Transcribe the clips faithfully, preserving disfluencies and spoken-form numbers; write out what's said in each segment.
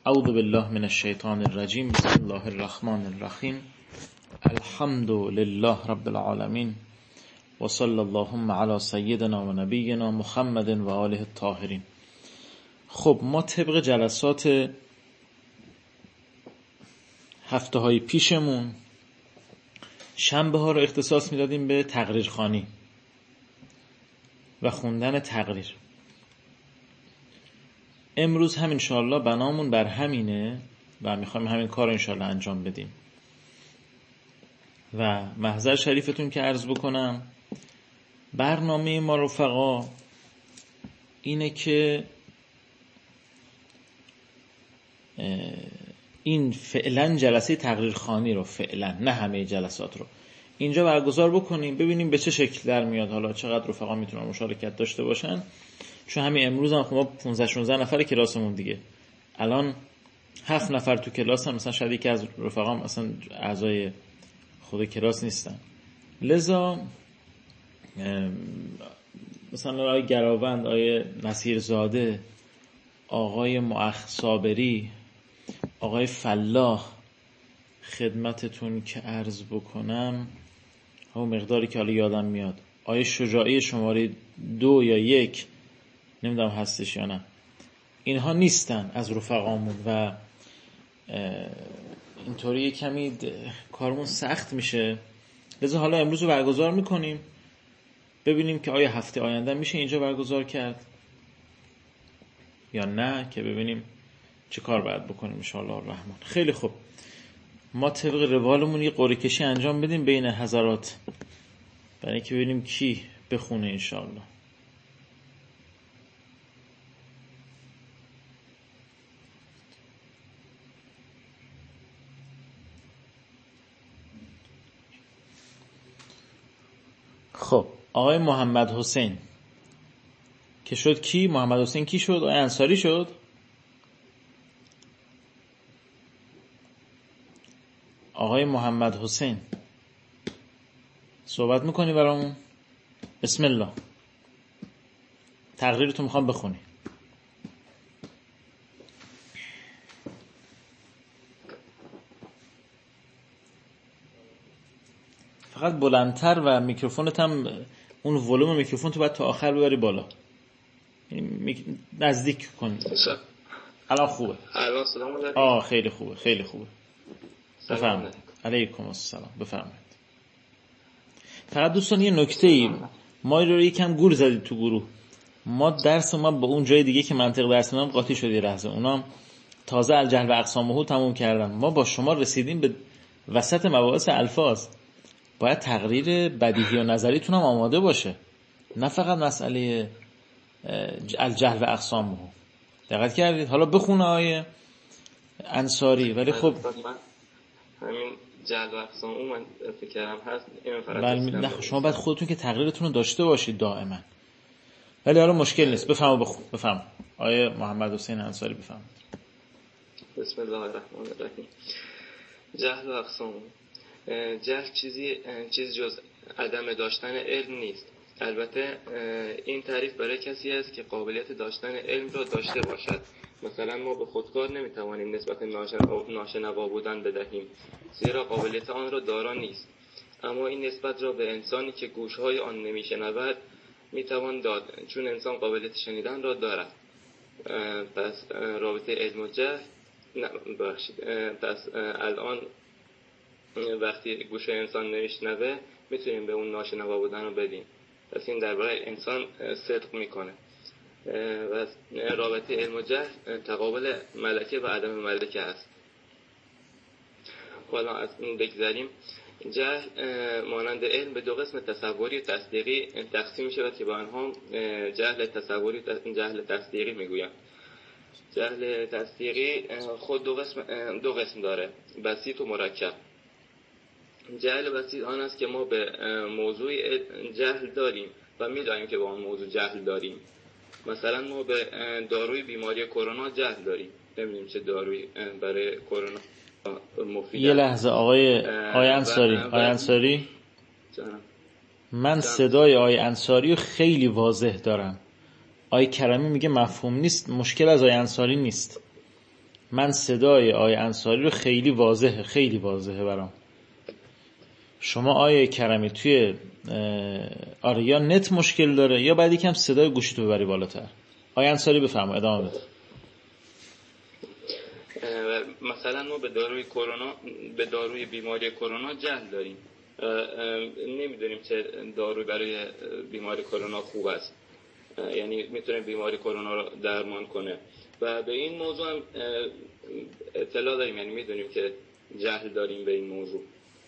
اعوذ بالله من الشیطان الرجیم. بسم الله الرحمن الرحیم. الحمد لله رب العالمین و صلی اللهم علی سیدنا و نبینا محمد و آله الطاهرین. خب ما طبق جلسات هفته های پیشمون شنبه ها رو اختصاص میدادیم به تقریر خوانی و خوندن تقریر. امروز هم انشاءالله بنامون بر همینه و میخوایم همین کار انشاءالله انجام بدیم. و محضر شریفتون که عرض بکنم، برنامه ما رفقا اینه که این فعلا جلسه تقریر خوانی رو فعلا، نه همه جلسات رو اینجا برگزار بکنیم، ببینیم به چه شکل در میاد، حالا چقدر رفقا میتونن مشارکت داشته باشن. چون همین امروز هم خب ما پانزده شانزده نفر کلاسمون دیگه، الان هفت نفر تو کلاس هم، مثلا شاید یکی از رفقام مثلا اعضای خود کلاس نیستن. لذا مثلا آقای گراوند، آقای نصیرزاده، آقای مؤخ صابری، آقای فلاح، خدمتتون که عرض بکنم همون مقداری که حالا یادم میاد، آقای شجاعی شماره دو یا یک نمیدونم هستش یا نه، اینها نیستن از رفقامون و اینطوری کمی کارمون سخت میشه. لذا حالا امروز رو برگزار میکنیم، ببینیم که آیا هفته آینده میشه اینجا برگزار کرد یا نه، که ببینیم چه کار باید بکنیم انشاءالله الرحمن. خیلی خوب، ما طبق روالمون یه قرعه کشی انجام بدیم بین حضرات برای اینکه ببینیم کی بخونه انشاءالله. خب آقای محمد حسین که شد کی؟ محمد حسین کی شد؟ آقای انصاری شد؟ آقای محمد حسین صحبت میکنی برامون؟ بسم الله، تقریرتو میخوام بخونی. فقط بلندتر و میکروفونت هم، اون ولوم میکروفون تو باید تا آخر ببری بالا، نزدیک کن. الان خوبه؟ الان صدامو داری؟ آه خیلی خوبه، خیلی خوبه. بفرمایید. علیکم السلام، بفرمایید. فقط دوستان یه نکته ای، ما رو یکم گول زدید تو گروه. ما درس ما با اون جای دیگه که منطق درس میدم قاطی شد یه لحظه، اونا تازه الجهل و اقسامه تموم کردن. ما با شما رسیدیم به وسط مباحث الفاظ، باید تقریر بدیهی و نظریتون هم آماده باشه، نه فقط مسئله الجهل و اقسامه. دقت کردید؟ حالا بخونه آیه انصاری. ولی خب همین جهل و اقسامه من فکر کردم هست این فرق. بله شما باید خودتون که تقریرتون رو داشته باشید دائما. ولی حالا مشکل نیست، بفرما بخون. بفرما آیه محمد حسین انصاری، بفرما. بسم الله الرحمن الرحیم. جهل و اقسامه. جهل چیزی چیز جز عدم داشتن علم نیست. البته این تعریف برای کسی است که قابلیت داشتن علم را داشته باشد. مثلا ما به خودکار نمیتوانیم نسبت ناشنوا بودن بدهیم، زیرا قابلیت آن را دارا نیست. اما این نسبت را به انسانی که گوشهای آن نمیشنود میتوان داد، چون انسان قابلیت شنیدن را دارد. پس رابطه علم و جهل ببخشید پس الان وقتی گوش انسان نمیشنوه میتونیم به اون ناشنوا بودن رو بدیم. پس این درباره انسان صدق میکنه. و رابطه علم و جهل تقابل ملکه و عدم ملکه هست. حالا از این بگذاریم. جهل مانند علم به دو قسم تصوری و تصدیقی تقسیم میشه که با آنها جهل تصوری و جهل تصدیقی میگویم. جهل تصدیقی خود دو قسم دو قسم داره، بسیط و مرکب. جهل بسیط آن است که ما به موضوع جهل داریم و می‌دانیم که با آن موضوع جهل داریم. مثلا ما به داروی بیماری کرونا جهل داریم، نمی‌دونیم چه داروی برای کرونا مفید. یه لحظه آقای آقای انصاری، آقای انصاری من صدای آقای انصاری رو خیلی واضح دارم. آقای کرمی میگه مفهوم نیست. مشکل از آقای انصاری نیست، من صدای آقای انصاری رو خیلی واضحه خیلی واضحه برام. شما آقای کرمی توی آره یا نت مشکل داره یا بعد یکم صدای گوشیتو ببری بالاتر. آقای انصاری بفرمایید ادامه بده. مثلا ما به داروی کرونا به داروی بیماری کرونا جهل داریم، نمیدونیم چه داروی برای بیماری کرونا خوب است، یعنی میتونه بیماری کرونا رو درمان کنه و به این موضوع هم اطلاع داریم، یعنی میدونیم که جهل داریم به این موضوع.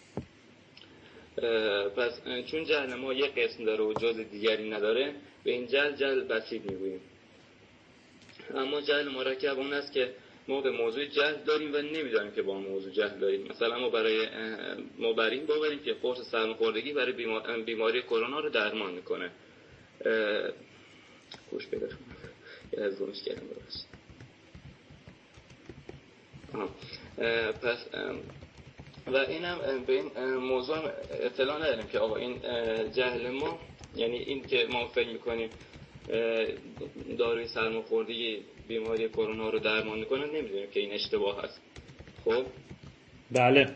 پس چون جهل ما یک قسم داره و جز دیگری نداره، به این جهل جهل بسیط میگوییم. اما جهل مرکب اون است که ما به موضوع جهل داریم و نمیدانیم که با موضوع جهل داریم. مثلا ما برای ما بر این باوریم که قرص سرماخوردگی برای بیماری کرونا رو درمان میکنه. خوش پیدا کنم از گمش کردم ببخشید. پس و اینم به این موضوع اطلاع نداریم که آقا این جهل ما، یعنی این که ما فکر میکنیم داروی سرماخوردگی بیماری کرونا رو درمان میکنه، نمیدونیم که این اشتباه هست. خب بله،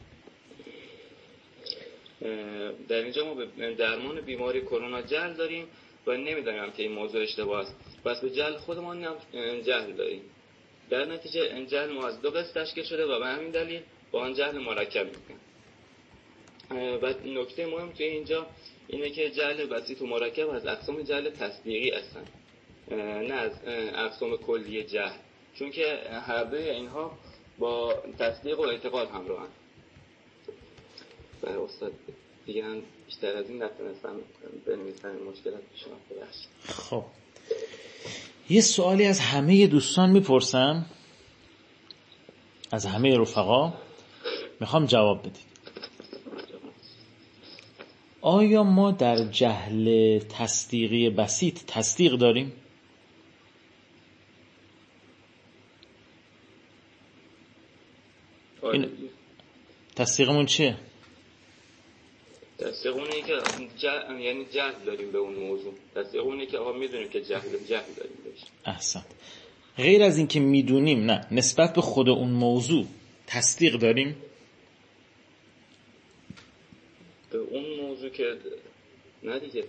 در اینجا ما به درمان بیماری کرونا جهل داریم و نمیدونیم که این موضوع اشتباه است. پس به جهل خودمون هم جهل داریم. در نتیجه جهل ما از دو قسم تشکیل شده و به همین دلیل با آن جهل مرکب میکنیم. و نکته مهم توی اینجا اینه که جهل بسیط و مرکب از اقسام جهل تصدیقی هستن، نه از اقسام کلی جهل، چون که هر دوی اینها با تصدیق و اعتقاد همراهن. برای استاد دیگه هم بیشتر از این نتونستم بنویسم، مشکلات پیش اومد. خب یه سوالی از همه دوستان میپرسم، از همه رفقا میخوام جواب بدید. آیا ما در جهل تصدیقی بسیط تصدیق داریم؟ این تصدیقمون چیه؟ تصدیق اونه که جهل، یعنی جهل داریم به اون موضوع. تصدیق اونه که آقا میدونیم که جهل جهل داریم بهش. احسنت. غیر از این که میدونیم، نه، نسبت به خود اون موضوع تصدیق داریم؟ به اون موضوع که نه دیگه،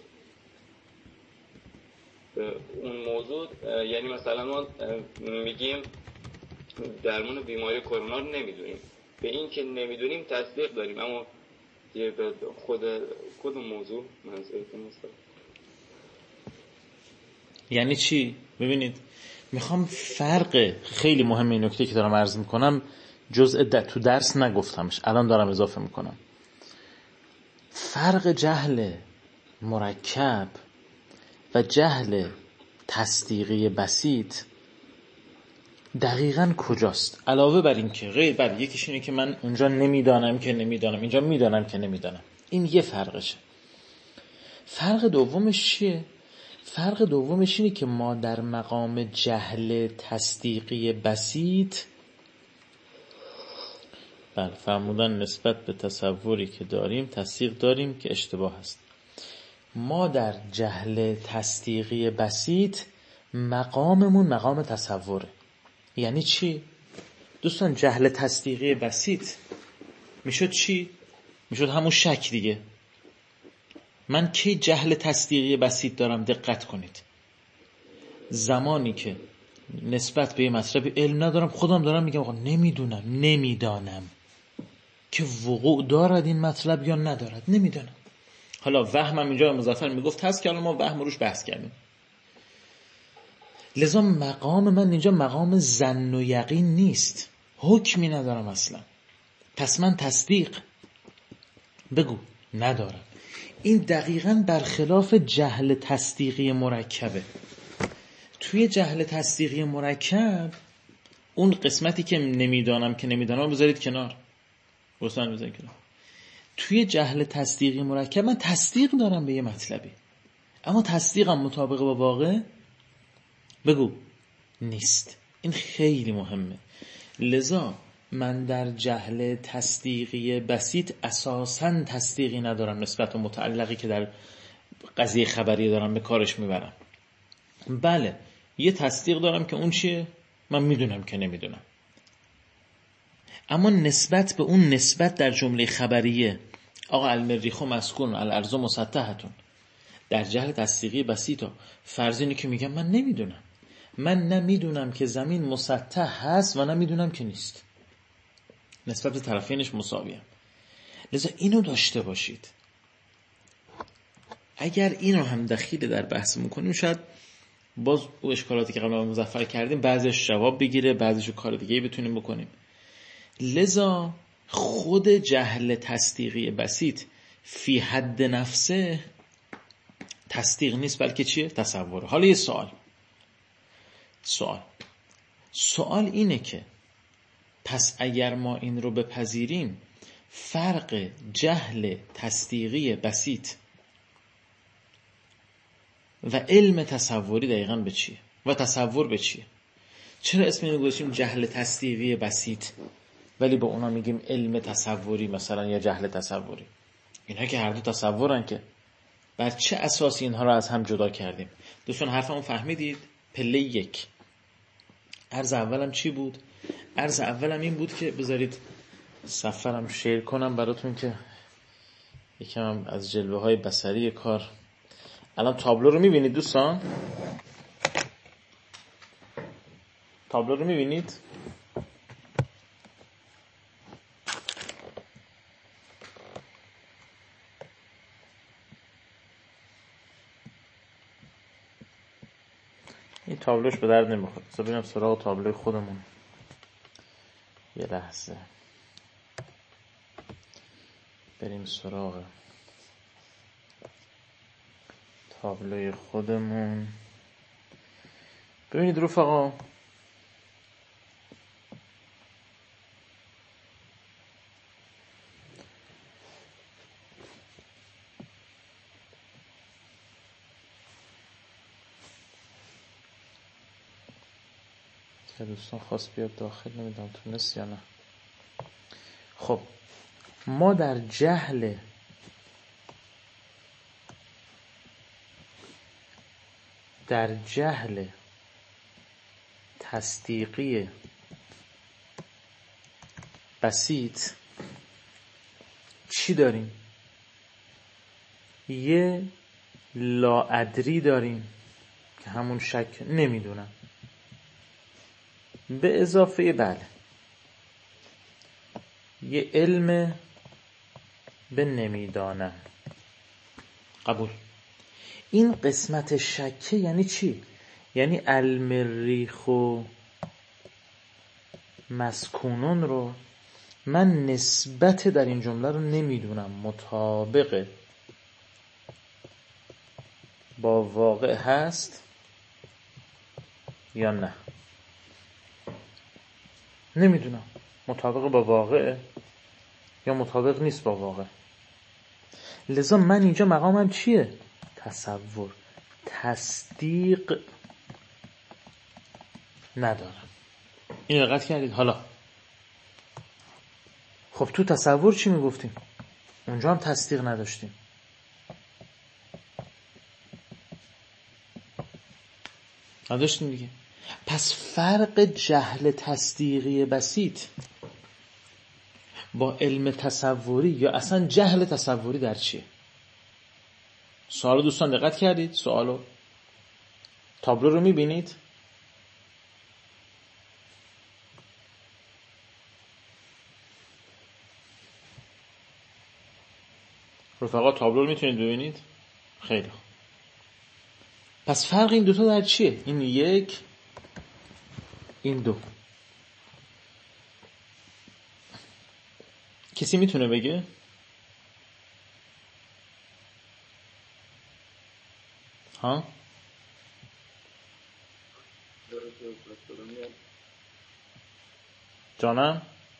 به اون موضوع یعنی مثلا ما میگیم درمان بیماری کرونا رو نمیدونیم، به این که نمیدونیم تصدیق داریم، اما یه به خود کدوم موضوع منظورتون است؟ یعنی چی؟ ببینید میخوام فرق خیلی مهم این نکته که دارم عرض میکنم جزء تو درس نگفتمش، الان دارم اضافه میکنم. فرق جهل مرکب و جهل تصدیقی بسیط دقیقاً کجاست؟ علاوه بر این که غیر بر یکیش اینه که من اونجا نمیدانم که نمیدانم، اینجا میدانم که نمیدانم، این یه فرقشه. فرق دومش چیه؟ فرق دومش اینه که ما در مقام جهل تصدیقی بسیط، بله، فرمودن نسبت به تصوری که داریم تصدیق داریم که اشتباه است. ما در جهل تصدیقی بسیط مقاممون مقام تصوره. یعنی چی؟ دوستان جهل تصدیقی بسیط میشد چی؟ میشد همون شک دیگه. من کی جهل تصدیقی بسیط دارم؟ دقت کنید، زمانی که نسبت به یه مطلب علم ندارم، خودم دارم میگم آقا نمیدونم، نمیدانم که وقوع دارد این مطلب یا ندارد، نمیدانم. حالا وهمم اینجا مظفر میگفت هست که الان ما وهم روش بحث کردیم. لذا مقام من اینجا مقام ظن و یقین نیست، حکمی ندارم اصلا. پس من تصدیق بگو ندارم. این دقیقاً برخلاف جهل تصدیقی مرکبه. توی جهل تصدیقی مرکب اون قسمتی که نمیدانم که نمیدانم بذارید کنار، روشن بذارید کنار. توی جهل تصدیقی مرکب من تصدیق دارم به یه مطلبی، اما تصدیقم مطابق با واقع بگو نیست. این خیلی مهمه. لذا من در جهل تصدیقی بسیط اساساً تصدیقی ندارم نسبت به متعلقی که در قضیه خبری دارم به کارش میبرم. بله، یه تصدیق دارم که اون چیه؟ من میدونم که نمیدونم. اما نسبت به اون نسبت در جمله خبریه، آقا المریخ مسکون الارض مسطحتون، در جهل تصدیقی بسیطا، فرض اینه که میگم من نمیدونم، من نمیدونم که زمین مسطح هست و نمیدونم که نیست، نسبت به طرفینش مساویم. لذا اینو داشته باشید. اگر اینو هم دخیل در بحث میکنیم، شاید باز او اشکالاتی که قبلا مظفر کردیم بعضیش جواب بگیره، بعضیشو کار دیگه بتونیم بکنیم. لذا خود جهل تصدیقی بسیط فی حد نفسه تصدیق نیست، بلکه چیه؟ تصوره. حالا یه سوال سوال سوال اینه که پس اگر ما این رو بپذیریم، فرق جهل تصدیقی بسیط و علم تصوری دقیقاً به چیه؟ و تصور به چیه؟ چرا اسم اینو گذاشتیم جهل تصدیقی بسیط ولی به اونا میگیم علم تصوری مثلا یا جهل تصوری؟ اینها که هر دو تصورن، که بر چه اساسی اینها رو از هم جدا کردیم؟ دوستان حرفمو فهمیدید؟ پله یک. عرض اولم چی بود؟ عرض اولم این بود که بذارید صفرم شیر کنم براتون که یکم از جلوه های بصری کار. الان تابلو رو میبینید دوستان؟ تابلو رو میبینید؟ این تابلوش به درد نمیخوره. بذار بریم سراغ تابلوی خودمون. یه لحظه بریم سراغ تابلوی خودمون. ببینید رفقا، دوستان خواست بیاد داخل، نمیدونم تونست یا نه. خب ما در جهل در جهل تصدیقی بسیط چی داریم؟ یه لاادری داریم که همون شک نمیدونم، به اضافه بله یه علم به نمیدانم. قبول. این قسمت شکه یعنی چی؟ یعنی المریخ و مسکونون رو من نسبت در این جمله رو نمیدونم مطابق با واقع هست یا نه. نمیدونم مطابق با واقع یا مطابق نیست با واقع. لذا من اینجا مقامم چیه؟ تصور. تصدیق ندارم. این دقت کردید؟ حالا خب تو تصور چی میگفتیم؟ اونجا هم تصدیق نداشتیم. نداشتیم دیگه. پس فرق جهل تصدیقی بسیط با علم تصوری یا اصلا جهل تصوری در چیه؟ سوالو دوستان دقت کردید؟ سوالو تابلو رو میبینید؟ رفقا تابلو رو میتونید ببینید؟ خیلی خوب. پس فرق این دوتا در چیه؟ این یک، این دو. کسی میتونه بگه؟ ها؟ جانم؟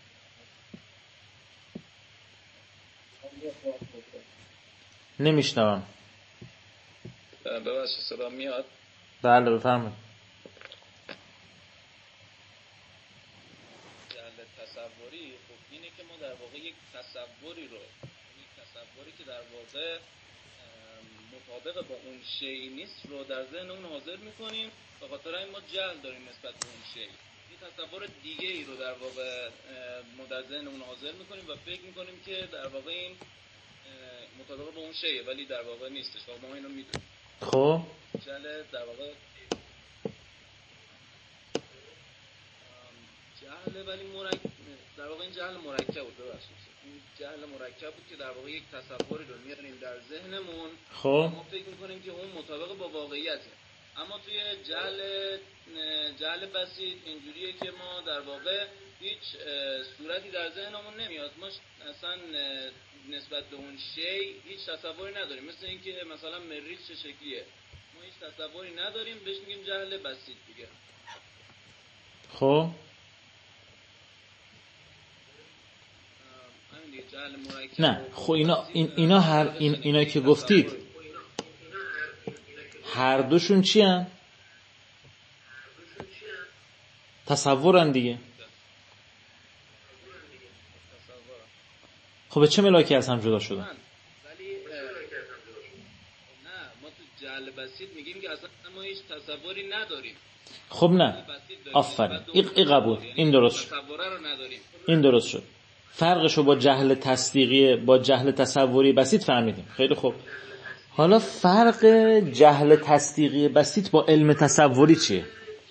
نمیشنوم. ببخشید صدا میاد؟ بله بفرمایید. جهل تصوری خب اینه که ما در واقع یک تصوری رو یک تصوری که در واقع مطابق با اون شی نیست رو در ذهن اون حاضر میکنیم، به خاطر این ما جهل داریم نسبت به اون شی. تصور دیگه ای رو در واقع ما در ذهنمون حاضر میکنیم و فکر میکنیم که در واقع این مطابق با اون شیه، ولی در واقع نیستش و ما اینو میدونیم. خب جهل در واقع جهل ولی مرکب، در واقع این جهل مرکب بود. ببخشید این جهل مرکب بود که در واقع یک تصوری رو میاریم در ذهنمون، خب ما فکر میکنیم که اون مطابق با واقعیته. اما توی جهل جهل بسیط اینجوریه که ما در واقع هیچ صورتی در ذهنمون نمیاد، ما اصلا نسبت به اون شی هیچ تصوری نداریم. مثل اینکه مثلا مریخ چه شکلیه، ما هیچ تصوری نداریم، بهش میگیم جهل بسیط دیگه. خب نه خب اینا این اینا هر این اینا که گفتید هر دوشون چی هن؟ تصورن دیگه. خب به چه ملاکی از هم جدا شدن؟ ولی نه، ما تو جهل بسیط میگیم که اصلا ما هیچ تصوری نداریم. خب نه آفرین، این قبول، این درست شد، این درست شد. فرقشو با جهل تصدیقی با جهل تصوری بسیط فهمیدیم. خیلی خوب، حالا فرق جهل تصدیقی بسیط با علم تصوری چیه؟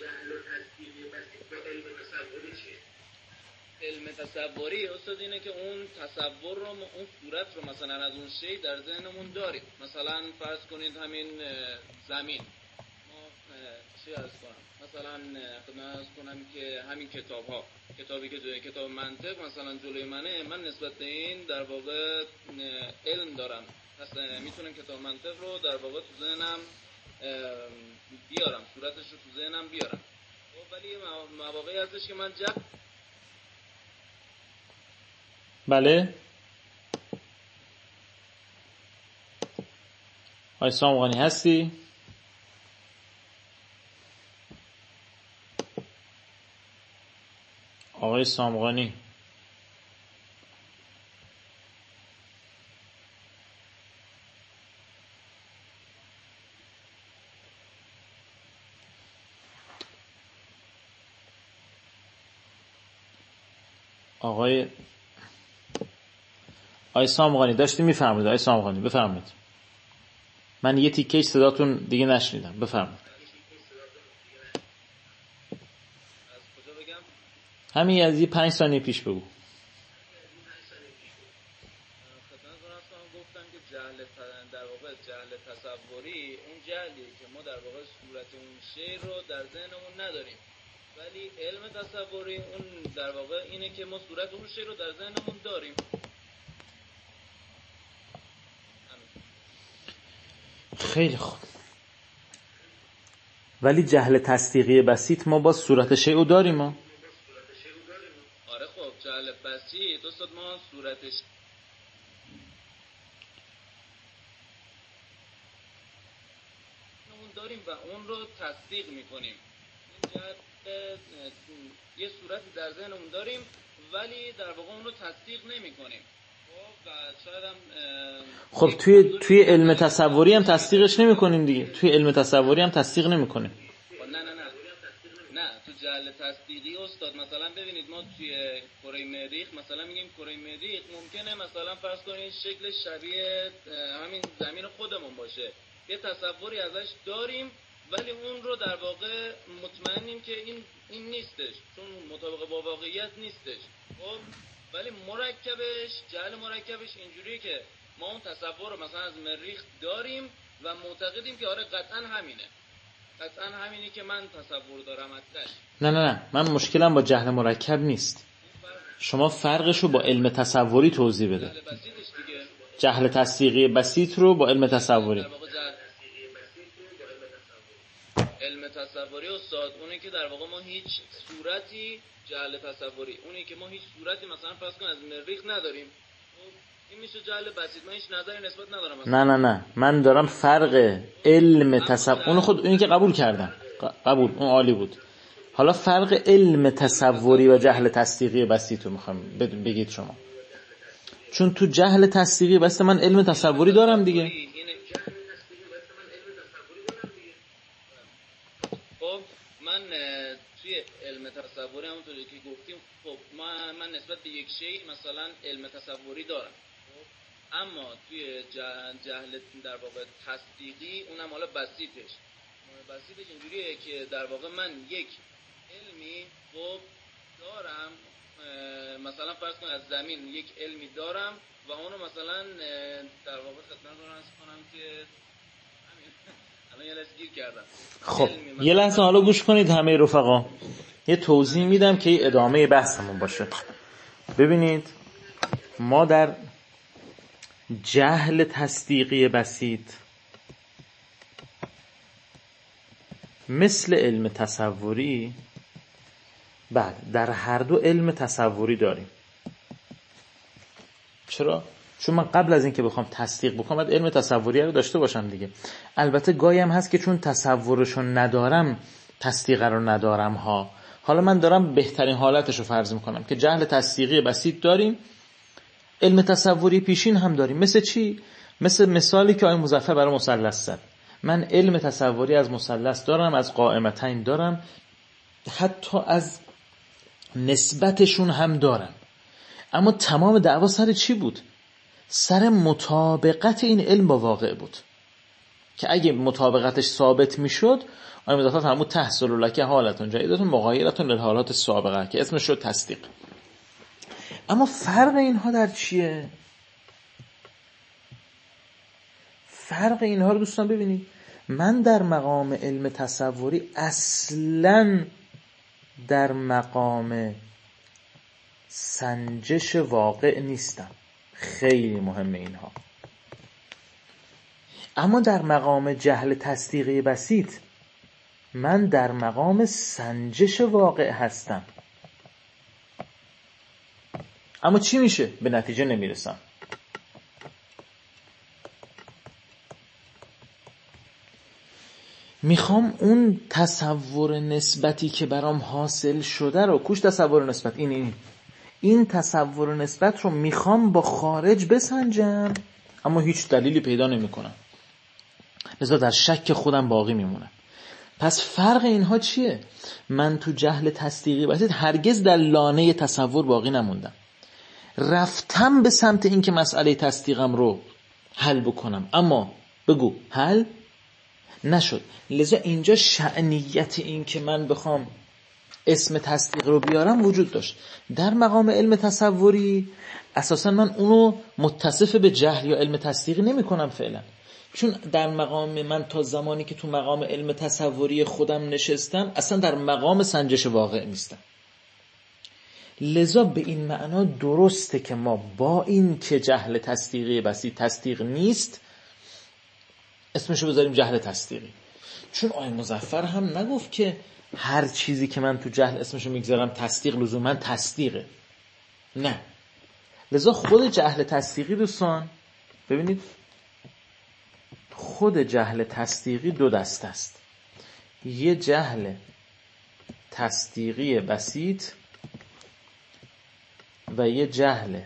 علم تصوری استاد اینه که اون تصور رو، اون صورت رو مثلا از اون شی در ذهنمون داریم. مثلا فرض کنید همین زمین، ما چی عرض کنم، مثلا خدمت کنم که همین کتاب ها، کتابی که جلوی کتاب منطق مثلا جلوی منه، من نسبت به این در واقع علم دارم، پس میتونم کتاب منطق رو در واقع تو ذهنم بیارم، صورتش رو تو ذهنم بیارم. ولی مواقعی هستش که من جب بله آقای سامغانی هستی؟ آقای سامغانی آقای آقای سامغانی داشتی میفرمایید. آقای سامغانی بفرمایید. من یه تیکه صداتون دیگه نشنیدم، بفرمایید. همین از یه پنج ثانیه پیش بگو. گفتم که جهل در واقع جهل تصوری اون جهلیه که ما در واقع صورت اون شی رو در ذهنمون نداریم، ولی علم تصوری اون در واقع اینه که ما صورت اون شی رو در ذهنمون داریم. خیلی خوب، ولی جهل تصدیقی بسیط ما با صورت شی رو داریم ما. آره خب جهل بسیط استاد ما صورتش اون داریم و اون رو تصدیق میکنیم. یه صورتی در ذهنمون داریم ولی در واقع اون رو تصدیق نمیکنیم. خب توی توی علم تصوری هم تصدیقش نمی‌کنیم دیگه. توی علم تصوری هم تصدیق نمی‌کنیم. نه نه نه نه تو جهل تصدیقی استاد مثلا ببینید ما توی کره مریخ مثلا میگیم کره مریخ ممکنه مثلا فرض کنید شکل شبیه همین زمین خودمون باشه، یه تصوری ازش داریم ولی اون رو در واقع مطمئنیم که این این نیستش، چون مطابق با واقعیت نیستش. خب ولی مرکبش، جهل مرکبش اینجوریه که ما اون تصور رو مثلا از مریخ داریم و معتقدیم که آره قطعا همینه، قطعا همینی که من تصور دارم ازش. نه نه نه من مشکلم با جهل مرکب نیست. شما فرقش رو با علم تصوری توضیح بده. جهل تصدیقی بسیط رو با علم تصوری. علم تصوری استاد اونه که در واقع ما هیچ صورتی، جهل تصوری اونی که ما هیچ صورتی مثلا فرض کن از مریخ نداریم، این میشه جهل بسیط. من هیچ نظری نسبت ندارم مثلا. نه نه نه من دارم فرق علم تصوری اون خود اونی که قبول کردم، قبول، اون عالی بود. حالا فرق علم تصوری و جهل تصدیقی بسیط رو میخوام بگید شما، چون تو جهل تصدیقی بسیط من علم تصوری دارم دیگه. خب من توی علم تصوری تصوری همونطوری که گفتیم خب ما من نسبت به یک شی مثلا علم تصوری دارم، اما توی جهل در واقع تصدیقی اونم حالا بسیطش بسیطش اینجوریه که در واقع من یک علمی خب دارم، مثلا فرض کن از زمین یک علمی دارم و اونو مثلا در واقع خدمتتون عرض کنم که همین الان یه لحظه گیر کردم. خب یه لحظه حالا گوش کنید همه رفقا، یه توضیح میدم که ادامه بحثمون باشه. ببینید ما در جهل تصدیقی بسیط مثل علم تصوری، بله در هر دو علم تصوری داریم. چرا؟ چون من قبل از این که بخوام تصدیق بکنم باید علم تصوری رو داشته باشم دیگه. البته گاهی هم هست که چون تصورشو ندارم تصدیق رو ندارم ها. حالا من دارم بهترین حالتش رو فرض میکنم که جهل تصدیقی بسیط داریم، علم تصوری پیشین هم داریم. مثل چی؟ مثل مثالی که آقای مظفر برای مثلث زد. من علم تصوری از مثلث دارم، از قائمتین دارم، حتی از نسبتشون هم دارم، اما تمام دعوا سر چی بود؟ سر مطابقت این علم با واقع بود که اگه مطابقتش ثابت میشد آقای مظفر فرمود تحصل لک حالتون جدیدتون مغایرتون للحالات سابقه که اسمش شد تصدیق. اما فرق اینها در چیه؟ فرق اینها رو دوستان ببینید. من در مقام علم تصوری اصلاً در مقام سنجش واقع نیستم، خیلی مهمه اینها. اما در مقام جهل تصدیقی بسیط من در مقام سنجش واقع هستم. اما چی میشه؟ به نتیجه نمیرسم. میخوام اون تصور نسبتی که برام حاصل شده رو، کوش تصور نسبت این این این تصور نسبت رو میخوام با خارج بسنجم، اما هیچ دلیلی پیدا نمیکنم، لذا در شک خودم باقی میمونم. پس فرق اینها چیه؟ من تو جهل تصدیقی بسیط هرگز در لانه تصور باقی نموندم، رفتم به سمت این که مسئله تصدیقم رو حل بکنم، اما بگو حل نشد. لذا اینجا شأنیت این که من بخوام اسم تصدیق رو بیارم وجود داشت. در مقام علم تصوری اساسا من اونو متصف به جهل یا علم تصدیقی نمی کنم فعلا، چون در مقام من تا زمانی که تو مقام علم تصوری خودم نشستم اصلا در مقام سنجش واقع نیستم. لذا به این معنا درسته که ما با این که جهل تصدیقی بسیط تصدیق نیست اسمشو بذاریم جهل تصدیقی، چون آقای مظفر هم نگفت که هر چیزی که من تو جهل اسمشو میگذارم تصدیق لزوما تصدیقه، نه. لذا خود جهل تصدیقی دوستان ببینید، خود جهل تصدیقی دو دسته است. یه جهل تصدیقی بسیط و یه جهل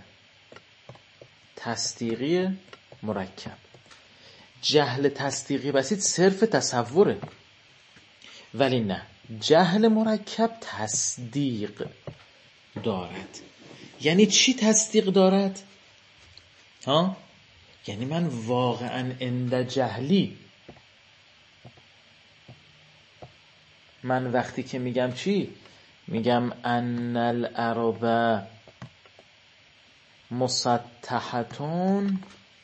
تصدیقی مرکب. جهل تصدیقی بسیط صرف تصوره، ولی نه، جهل مرکب تصدیق دارد. یعنی چی تصدیق دارد؟ ها؟ یعنی من واقعا عند جهلی، من وقتی که میگم چی؟ میگم ان العرب مسطحتون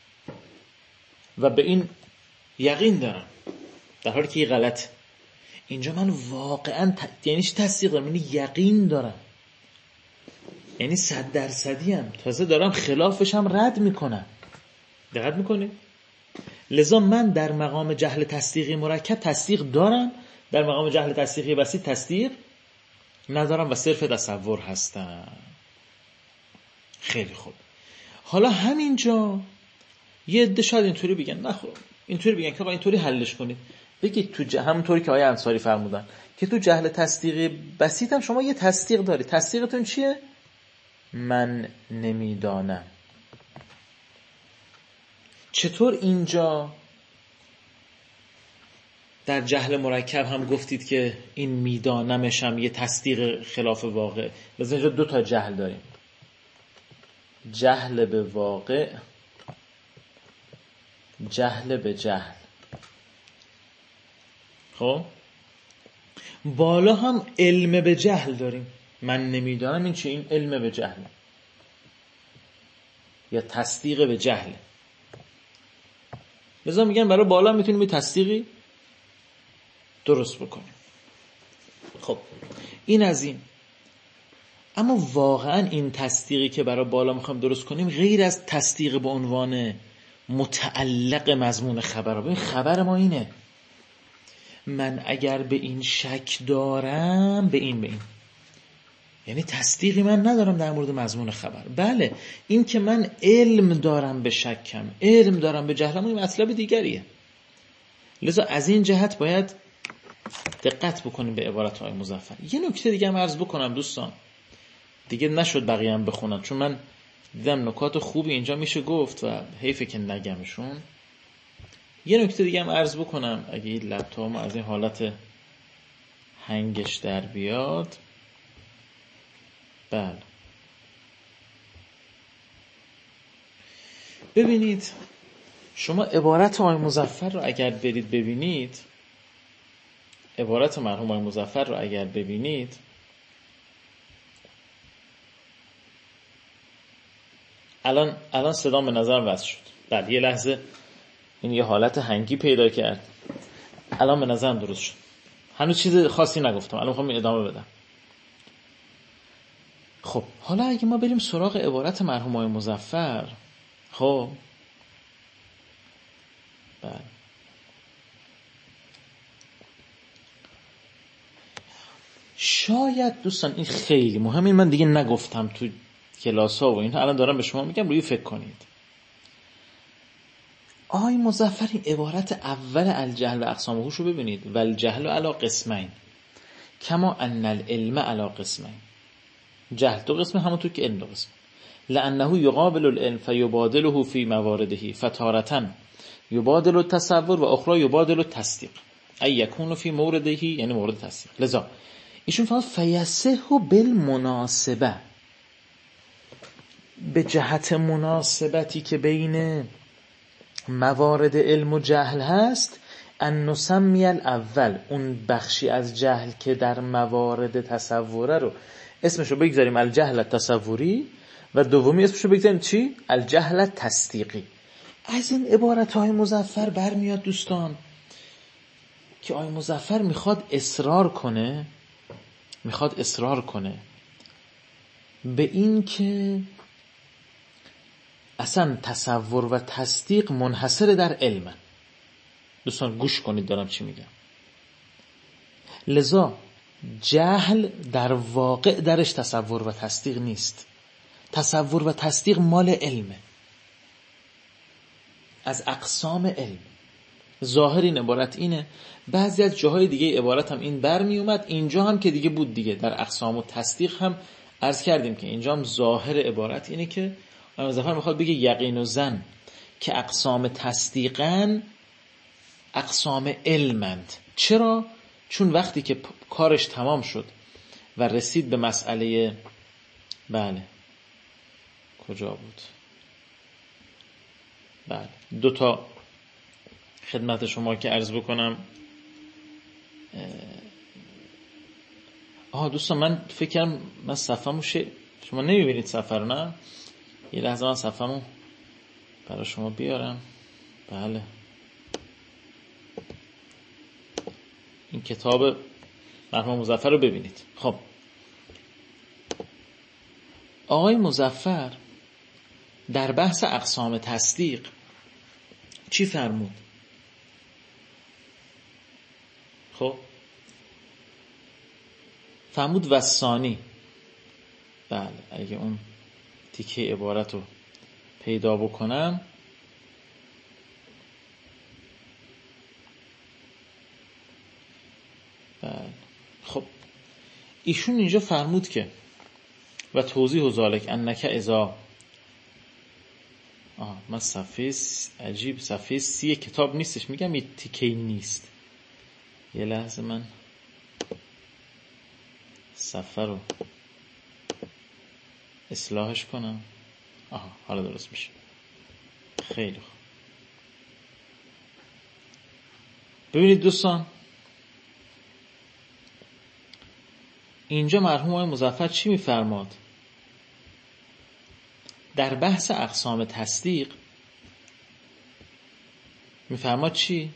و به این یقین دارم، در حالی که یه غلط. اینجا من واقعا ت... یعنی چی تصدیق دارم؟ یعنی یقین دارم، یعنی صد درصدی هم، تازه دارم خلافش هم رد میکنم. دقت میکنی؟ لذا من در مقام جهل تصدیقی مرکب تصدیق دارم، در مقام جهل تصدیقی بسیط تصدیق ندارم و صرف تصور هستم. خیلی خوب. حالا همینجا یه عده شاید اینطوری بگن، نه خب اینطوری بگن که آقا اینطوری حلش کنید. بگید تو ج... همونطوری که آقای انصاری فرمودن که تو جهل تصدیقی بسیط هم شما یه تصدیق دارید. تصدیقتون چیه؟ من نمیدانم. چطور اینجا در جهل مرکب هم گفتید که این میدانمش هم یه تصدیق خلاف واقع. بذار اینجا دو تا جهل داریم، جهل به واقع، جهل به جهل. خب بالا هم علم به جهل داریم، من نمیدانم این چه، این علم به جهل یا تصدیق به جهل. لذا میگن برای بالا میتونیم یه تصدیقی درست بکنیم. خب این از این. اما واقعا این تصدیقی که برای بالا میخوایم درست کنیم غیر از تصدیق به عنوان متعلق مضمون خبر، ببین خبر ما اینه، من اگر به این شک دارم به این به این، یعنی تصدیقی من ندارم در مورد مضمون خبر. بله این که من علم دارم به شکم، علم دارم به جهلم، این مطلب دیگریه. لذا از این جهت باید دقت بکنیم به عبارت های مظفر. یه نکته دیگه هم عرض بکنم دوستان، دیگه نشد بقیه هم بخونن چون من دیدم نکات خوبی اینجا میشه گفت و حیفه که نگمشون. یه نکته دیگه هم عرض بکنم اگه این لپتاپم از این حالت هنگش در بیاد. بله ببینید شما عبارت آقای مظفر رو اگر برید ببینید، عبارت مرحوم آقای مظفر رو اگر ببینید، الان الان صدام به نظرم وصل شد. بعد یه لحظه این یه حالت هنگی پیدا کرد، الان به نظرم درست شد. هنوز چیز خاصی نگفتم، الان میخوام ادامه بدم. خب حالا اگه ما بریم سراغ عبارت مرحوم آقای مظفر، خب بله شاید دوستان این خیلی مهمه، من دیگه نگفتم تو کلاس ها و این، الان دارم به شما میگم روی فکر کنید. آقای مظفر این عبارت اول الجهل و اقسامه رو ببینید، والجهل علی قسمین کما ان العلم علی قسمین. جهل دو قسمه همونطور که علم دو قسمه. لانه یقابل العلم فیبادله فی موارده فتارة یبادل التصور و اخرى یبادل التصدیق ای یکون فی مورده، یعنی مورد تصدیق. لذا ایشون فرمود فیصح بالمناسبه، به جهت مناسبتی که بین موارد علم و جهل هست، ان نسمی الاول، اون بخشی از جهل که در موارد تصوره رو اسمشو بگذاریم الجهل التصوری و دومی اسمشو بگذاریم چی؟ الجهل التصدیقی. از این عبارت های مظفر برمیاد دوستان که آقای مظفر میخواد اصرار کنه میخواد اصرار کنه به این که اصلا تصور و تصدیق منحصر در علم. دوستان گوش کنید دارم چی میگم. لذا جهل در واقع درش تصور و تصدیق نیست، تصور و تصدیق مال علمه، از اقسام علم. ظاهر این عبارت اینه، بعضی از جاهای دیگه عبارت هم این برمی اومد، اینجا هم که دیگه بود دیگه، در اقسام و تصدیق هم عرض کردیم که اینجا هم ظاهر عبارت اینه که آقای مظفر میخواد بگه یقین و ظن که اقسام تصدیقن اقسام علمند. چرا؟ چون وقتی که کارش تمام شد و رسید به مسئله، بله کجا بود، بله دو تا خدمت شما که عرض بکنم. آها دوستان من فکرم من صفحه‌مو شه... شما نمیبینید صفحه رو، نه؟ یه لحظه من صفحه‌مو برای شما بیارم. بله این کتاب مرحوم مظفر رو ببینید. خب آقای مظفر در بحث اقسام تصدیق چی فرمود؟ خب فرمود وثانی. بله اگه اون تیکه عبارت رو پیدا بکنم، بله خب ایشون اینجا فرمود که و توضیح ذالک انک اذا آه من صفحه عجیب صفحه سی کتاب نیستش، میگم یه تیکه نیست، یه لحظه من صفحه رو اصلاحش کنم. آها حالا درست میشه. خیلی خوب. ببینید دوستان، اینجا مرحوم آقای مظفر چی میفرماد؟ در بحث اقسام تصدیق میفرماد چی؟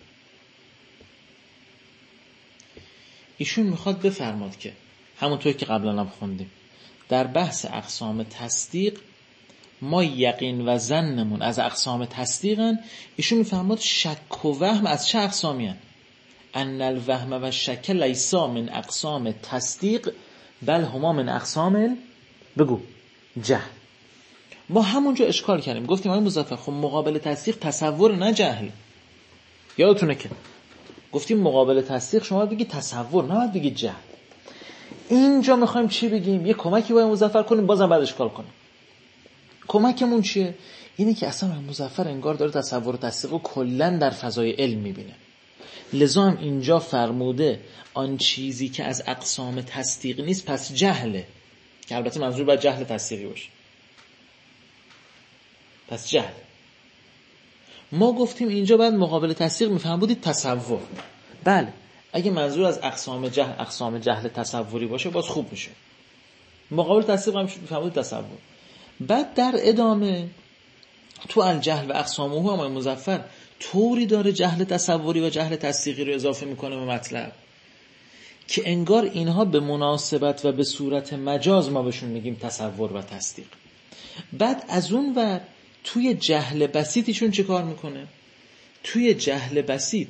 ایشون میخواد بفرماد که همونطور که قبلا هم خوندیم در بحث اقسام تصدیق ما یقین و ظنمون از اقسام تصدیقن. ایشون میفرماد شک و وهم از چه اقسامی هن؟ ان الوهم و شک لیسا من اقسام تصدیق بل هما من اقسام بگو جهل. ما همونجا اشکال کردیم، گفتیم آقای مظفر خب مقابل تصدیق تصور نه جهل. یادتونه که گفتیم مقابل تصدیق شما بگید تصور، نه باید بگید جهل. اینجا میخوایم چی بگیم؟ یه کمکی با مظفر کنیم، بازم بعد اشکال کنیم. کمکمون چیه؟ اینه که اصلا مظفر انگار داره تصور و تصدیق رو کلن در فضای علم میبینه. لذا هم اینجا فرموده آن چیزی که از اقسام تصدیق نیست پس جهله، که البته منظور باید جهل تصدیقی باشه. پس جهل. ما گفتیم اینجا بعد مقابل تصدیق میفهم بودید تصور. بله اگه منظور از اقسام جهل اقسام جهل تصوری باشه باز خوب میشه. مقابل تصدیق هم میفهم بودید تصور. بعد در ادامه تو الجهل و اقسامه هم آقای مظفر طوری داره جهل تصوری و جهل تصدیقی رو اضافه میکنه به مطلب که انگار اینها به مناسبت و به صورت مجاز ما بهشون میگیم تصور و تصدیق. بعد از اون ور توی جهل بسیطشون چه کار میکنه؟ توی جهل بسیط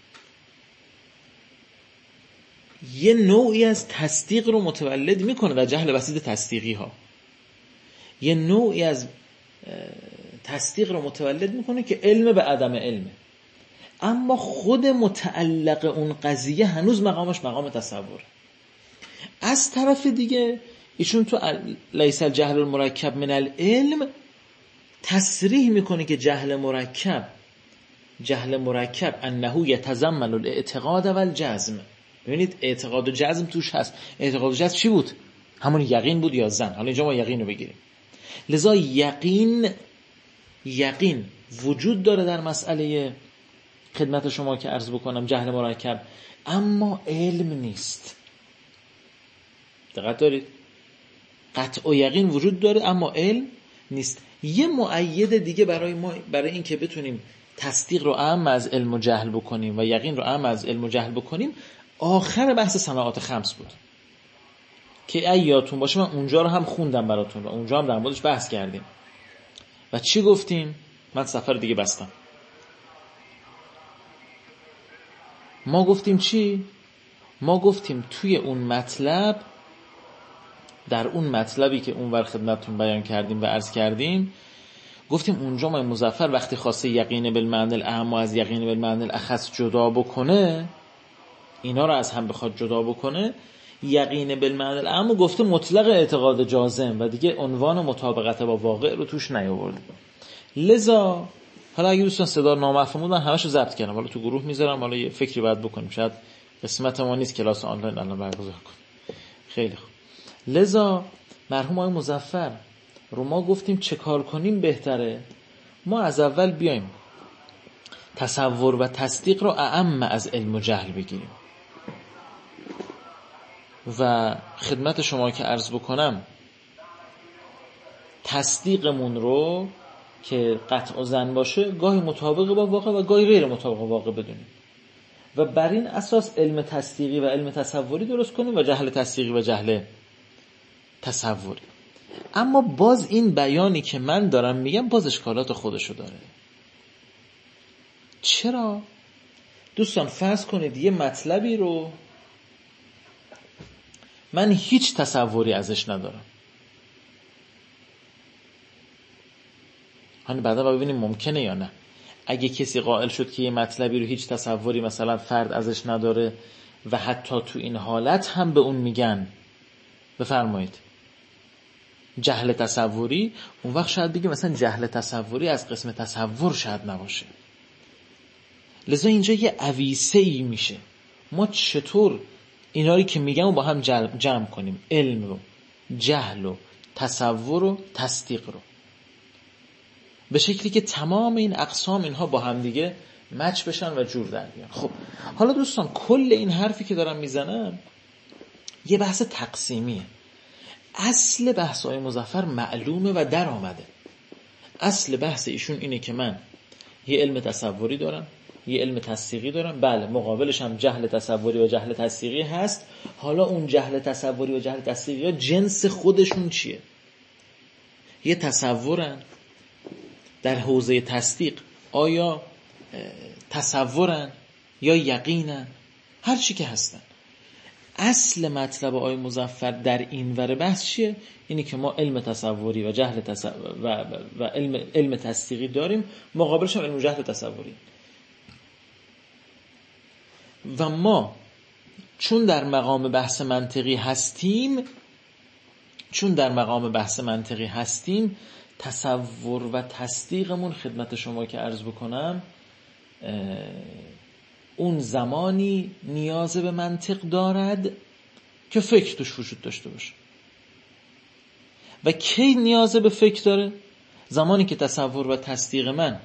یه نوعی از تصدیق رو متولد میکنه در جهل بسیط تصدیقی ها. یه نوعی از تصدیق رو متولد میکنه که علم به عدم علمه، اما خود متعلق اون قضیه هنوز مقامش مقام تصور. از طرف دیگه ایشون تو لیس الجهل المرکب من العلم تصریح میکنه که جهل مرکب جهل مرکب انه یتضمن الاعتقاد و الجزم. ببینید اعتقاد و جزم توش هست. اعتقاد و جزم چی بود؟ همون یقین بود یا ظن. حالا اینجا ما یقین رو بگیریم. لذا یقین یقین وجود داره در مسئله خدمت شما که عرض بکنم جهل مرکب، اما علم نیست. دقت دارید؟ قطع و یقین وجود داره اما علم نیست. یه مؤید دیگه برای ما برای این که بتونیم تصدیق رو اعم از علم و جهل بکنیم و یقین رو اعم از علم و جهل بکنیم آخر بحث سماعات خمس بود که ای یادتون باشه من اونجا رو هم خوندم براتون و اونجا هم در موردش بحث کردیم. و چی گفتیم؟ من سفر دیگه بستم. ما گفتیم چی؟ ما گفتیم توی اون مطلب، در اون مطلبی که اونور خدمتتون بیان کردیم و عرض کردیم، گفتیم اونجا ما مظفر وقتی خواسته یقین بالمعنی الاعم و از یقین بالمعنی الاخص جدا بکنه، اینا رو از هم بخواد جدا بکنه، یقین بالمعنی الاعم گفته مطلق اعتقاد جازم و دیگه عنوان مطابقت با واقع رو توش نیاورد. لذا حالا اگه دوستان صدا نامفهوم بودن همشو ضبط کردم، حالا تو گروه میذارم، حالا یه فکری باید بکنیم، شاید قسمت ما نیست کلاس آنلاین الان برگزار کنیم. خیلی خوب. لذا مرحوم آقای مظفر رو ما گفتیم چه کار کنیم بهتره؟ ما از اول بیایم تصور و تصدیق رو اعم از علم و جهل بگیریم و خدمت شما که عرض بکنم تصدیقمون رو که قطع و ظن باشه گاهی مطابق با واقع و گاهی غیر مطابق با واقع بدونیم و بر این اساس علم تصدیقی و علم تصوری درست کنیم و جهل تصدیقی و جهل تصوری. اما باز این بیانی که من دارم میگم باز اشکالات خودشو داره. چرا؟ دوستان فرض کنید یه مطلبی رو من هیچ تصوری ازش ندارم، حالا بعدا ببینیم ممکنه یا نه. اگه کسی قائل شد که یه مطلبی رو هیچ تصوری مثلا فرد ازش نداره و حتی تو این حالت هم به اون میگن بفرمایید جهل تصوری، اون وقت شاید بگیم مثلا جهل تصوری از قسم تصور شاید نباشه. لذا اینجا یه عویسه‌ای میشه. ما چطور اینا رو که میگم رو با هم جمع کنیم، علم رو، جهل رو، تصور رو، تصدیق رو، به شکلی که تمام این اقسام اینها با هم دیگه مچ بشن و جور در بیان. خب حالا دوستان کل این حرفی که دارم میزنم یه بحث تقسیمیه. اصل بحث آقای مظفر معلومه و در آمده. اصل بحث ایشون اینه که من یه علم تصوری دارم، یه علم تصدیقی دارم، بله مقابلش هم جهل تصوری و جهل تصدیقی هست. حالا اون جهل تصوری و جهل تصدیقی ها جنس خودشون چیه؟ یه تصورن در حوزه تصدیق، آیا تصورن یا یقینن، هر چی که هستن. اصل مطلب آقای مظفر در این ور بحث چیه؟ اینی که ما علم تصوری و جهل تصور و, و, و علم, علم تصدیقی داریم، مقابلش هم علم جهل تصوری. و ما چون در مقام بحث منطقی هستیم چون در مقام بحث منطقی هستیم تصور و تصدیقمون خدمت شما که عرض بکنم اون زمانی نیاز به منطق دارد که فکر توش وجود داشته باشه. و کی نیاز به فکر داره؟ زمانی که تصور و تصدیق من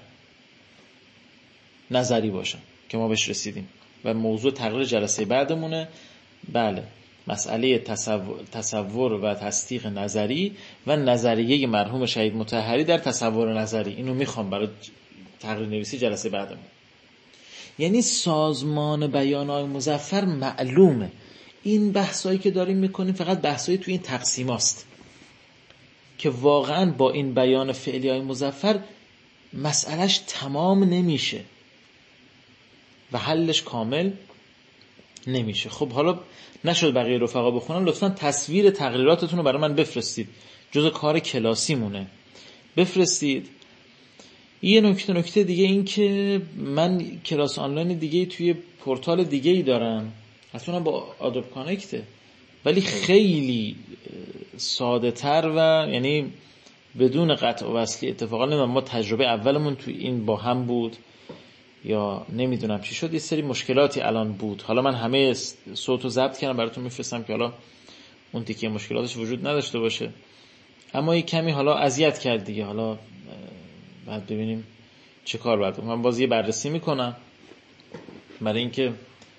نظری باشن که ما بهش رسیدیم و موضوع تقریر جلسه بعدمونه. بله، مسئله تصور, تصور و تصدیق نظری و نظریه مرحوم شهید مطهری در تصور نظری. اینو میخوام برای تقریر نویسی جلسه بعدمون. یعنی سازمان بیان آقای مظفر معلومه. این بحثایی که داریم میکنیم فقط بحثایی توی این تقسیم هاست که واقعا با این بیان فعلی آقای مظفر مسئلهش تمام نمیشه و حلش کامل نمیشه. خب حالا نشد بقیه رفقا بخونن، لطفا تصویر تقریراتتون رو برای من بفرستید، جز کار کلاسی مونه، بفرستید. یه نکته نکته دیگه این که من کلاس آنلاین دیگه توی پورتال دیگه ای دارم، حتما با آدوب کانکته، ولی خیلی ساده تر و یعنی بدون قطع و وصلی. اتفاقا نمیدونم ما تجربه اولمون توی این با هم بود یا نمیدونم چی شد، یه سری مشکلاتی الان بود. حالا من همه صوتو ضبط کردم براتون میفرستم که حالا اون تیکه مشکلاتش وجود نداشته باشه، اما یه کمی حالا اذیت کرد دیگه. حالا بعد ببینیم چه کار باید. من باز یه بررسی میکنم برای اینکه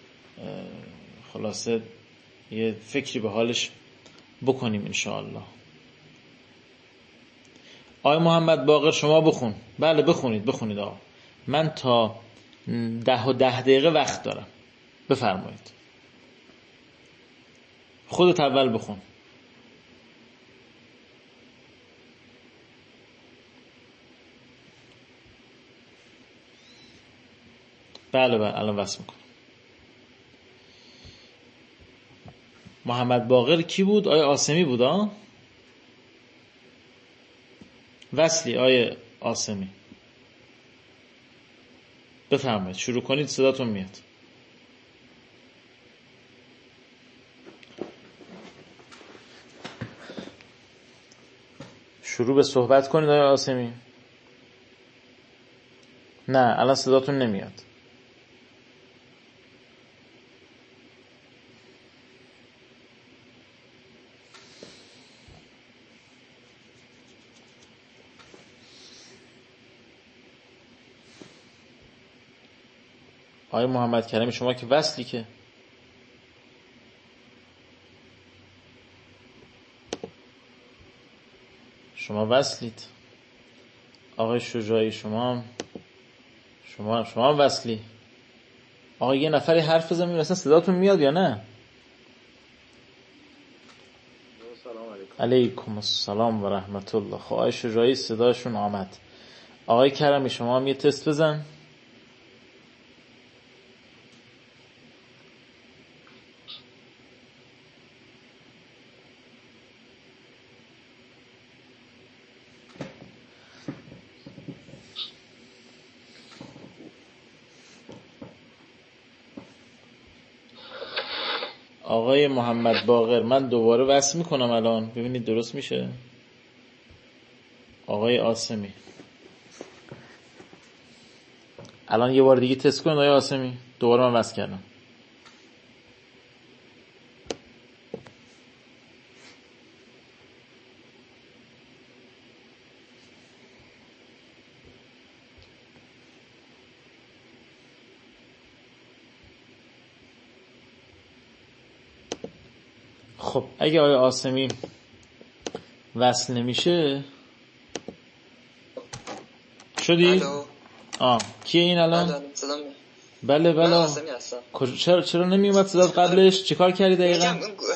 خلاصه یه فکری به حالش بکنیم انشاءالله. آقای محمد باقر شما بخون. بله بخونید بخونید آقا، من تا ده و ده دقیقه وقت دارم، بفرمایید. خودت اول بخون. بله بله الان وصل میکنم. محمد باقر کی بود؟ آیا آسمی بود؟ آه وصلی آیا آسمی؟ بفرمایید شروع کنید، صداتون میاد. شروع به صحبت کنید آیا آسمی. نه الان صداتون نمیاد. آقای محمد کریمی شما که وصلی که شما وصلید. آقای شجاعی شما شما شما وصلی. آقا یه نفری حرف بزنید اصلا صداتون میاد یا نه؟ سلام علیکم. علیکم السلام و رحمت الله. خب آقای شجاعی صداشون آمد. آقای کریمی شما هم یه تست بزن. آقای محمد باقر من دوباره وصل میکنم الان، ببینید درست میشه. آقای آسمی الان یه بار دیگه تست کنید. آقای آسمی دوباره من وصل کردم. خب اگه آقای عاصمی وصل نمیشه شدی؟ آه کیه این الان؟ بله بله. چرا چرا نمیومد صدات قبلش؟ چیکار کردی دقیقاً؟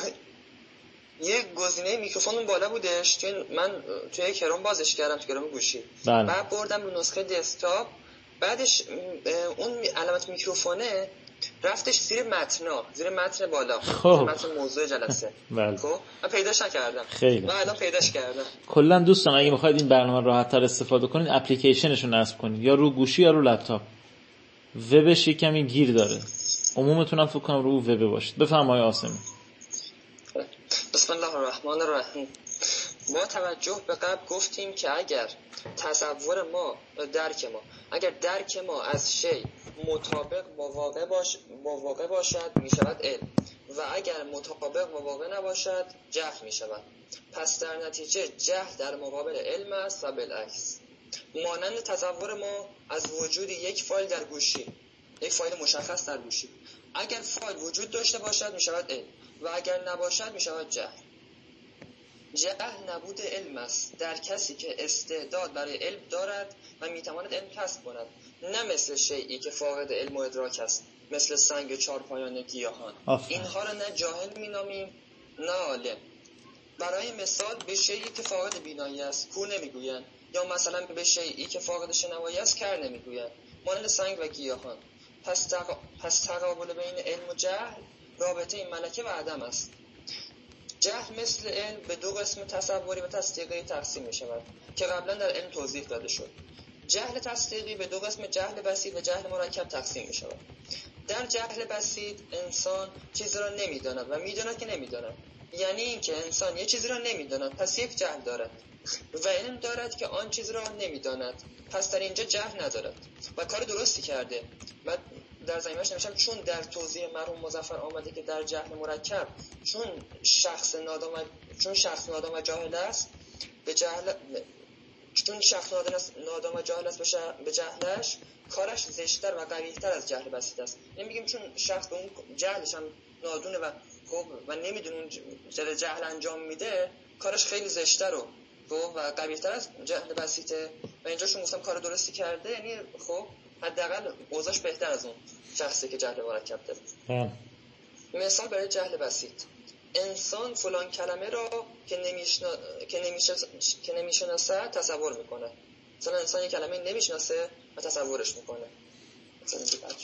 یه گزینه میکروفون اون بالا بودش، چون من توی کروم بازش کردم، تو کروم گوشی. بله. بعد بردم رو نسخه دسکتاپ، بعدش اون علامت میکروفونه رفتش زیر متنا، زیر متن بالا، خب. زیر متن موضوع جلسه. بله. خب من پیداش نکردم. خیلی. من الان پیداش کردم. کلا دوستان اگه میخواید این برنامه راحت تر استفاده کنید اپلیکیشنش رو نصب کنید، یا رو گوشی یا رو لپتاپ. وبش کمی گیر داره. عمومتون هم فکر کنم رو وب باشید. بفرمایید آقای عاصمی. بسم الله الرحمن الرحیم. ما توجه به قبل گفتیم که اگر تصور ما درک ما اگر درک ما از شی مطابق با واقع باش با واقع باشد می شود علم، و اگر مطابق با واقع نباشد جهل می شود. پس در نتیجه جهل در مقابل علم است و بالعکس. مانند تصور ما از وجود یک فایل در گوشی، یک فایل مشخص در گوشی، اگر فایل وجود داشته باشد می شود علم، و اگر نباشد می شود جهل. جهل نبود علم است در کسی که استعداد برای علم دارد و میتواند علم کسب کند، نه مثل شیئی که فاقد علم و ادراک است، مثل سنگ چارپایان گیاهان. اینها را نه جاهل مینامیم نه عالم. برای مثال به شیئی که فاقد بینایی است کور نمیگویند، یا مثلا به شیئی که فاقد شنوایی است کر نمیگویند، مانند سنگ و گیاهان. پس تق... پس تقابل بین علم و جهل رابطه این ملکه و عدم است. جهل مثل علم به دو قسم تصوری و تصدیقی تقسیم می شود که قبلا در علم توضیح داده شد. جهل تصدیقی به دو قسم جهل بسیط و جهل مرکب تقسیم می شود. در جهل بسیط انسان چیزی را نمی داند و می داند که نمی داند، یعنی این که انسان یک چیزی را نمی داند پس یک جهل دارد، و علم دارد که آن چیز را نمی داند پس در اینجا جهل ندارد و کار درستی کرده. من در زمینش نمیشم چون در توضیح مرحوم مظفر آمده که در جهل مرکب چون شخص نادام چون شخص نادام و جاهل است به جهل چون شخص نادام و جاهل است به جهلش کارش زشتر و قبیح‌تر از جهل بسیط است. نمیگیم چون شخص به اون جهلش هم نادونه و خب و نمیدونه اون جهل انجام میده کارش خیلی زشتر و خب و قبیح‌تر از جهل بسیطه، و اینجا شون گفتم کار درستی کرده، یعنی خب حداقل اوضاعش بهتر از اون شخصی که جهل مرکب داره. مثال برای جهل بسیط: انسان فلان کلمه را که نمیشنا... که نمیشناسه که نمیشناسه تصور میکنه. مثلا انسان یک کلمه نمیشناسه و تصورش میکنه. مثلا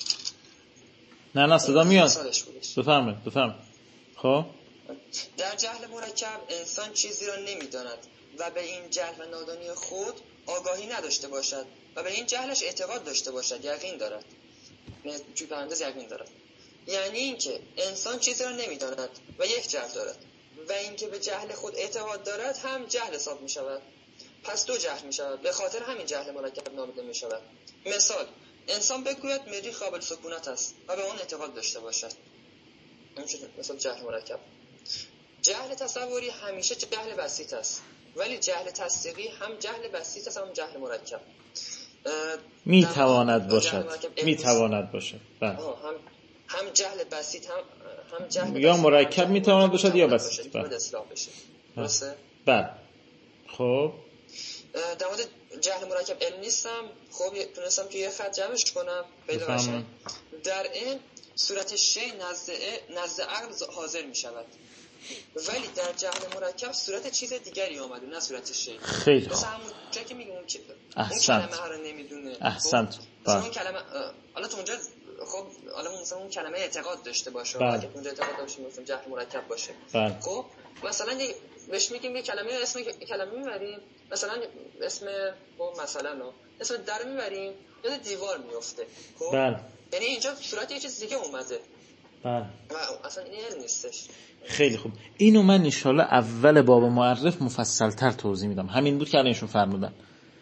نه نه صدا میاد. بفرمایید بفرمایید. خب در جهل مرکب انسان چیزی را نمیداند و به این جهل و نادانی خود آگاهی نداشته باشد و به این جهلش اعتقاد داشته باشد، یقین دارد. توی پرانتز یقین دارد. یعنی اینکه انسان چیزی را نمیداند و یک جهل دارد، و اینکه به جهل خود اعتقاد دارد هم جهل حساب می شود. پس دو جهل می شود. به خاطر همین جهل مرکب نامیده می شود. مثال: انسان بگوید مریخ قابل سکونت است و به آن اعتقاد داشته باشد. مثال جهل مرکب. جهل تصوری همیشه جهل بسیط است، ولی جهل تصدیقی هم جهل بسیط است هم جهل مرکب. می تواند باشد می تواند باشد بله. هم هم جهل بسیط هم هم جهل یا مرکب می تواند باشد یا بسیط بله اصلاح بشه. درسته؟ بله. خب در مورد جهل مرکب علم نیستم، خب تونستم توی یه خط جمعش کنم پیدا بشه. در این صورت شی نزد نزد عقل حاضر می شود، ولی در جهل مرکب صورت چیز دیگری آمده نه صورت شی. خیلی خوب. مثلا همون جایی که میگم اون که احسنت. اون کلمه رو نمیدونه. احسنت. مثلا اون کلمه حالا تو اونجا خب حالا مثلا اون کلمه اعتقاد داشته باشه، اگه اونجا اعتقاد داشته باشه جهل مرکب باشه. بله. خب مثلا بهش میگیم یه کلمه اسم کلمه میبریم، مثلا اسم خب مثلا نو اسم در میبریم یاد دیوار میفته. خب بله. یعنی اینجا صورت یه چیز دیگه اومده. بله. و اصلا این علم نیستش. خیلی خوب. اینو من ان شاءالله اول باب معرف مفصل‌تر توضیح میدم. همین بود که الانشون فرمودن